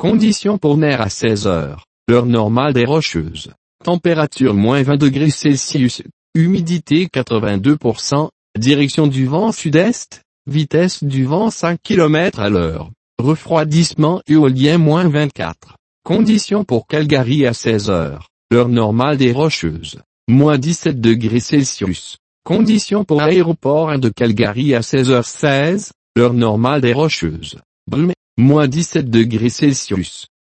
Conditions pour NER à 16 heures, l'heure normale des Rocheuses. Température -20°C, humidité 82%, direction du vent sud-est, vitesse du vent 5 km à l'heure, refroidissement éolien -24. Conditions pour Calgary à 16 heures, l'heure normale des Rocheuses, -17°C. Conditions pour aéroport de Calgary à 16h16, l'heure normale des Rocheuses, brume, -17°C.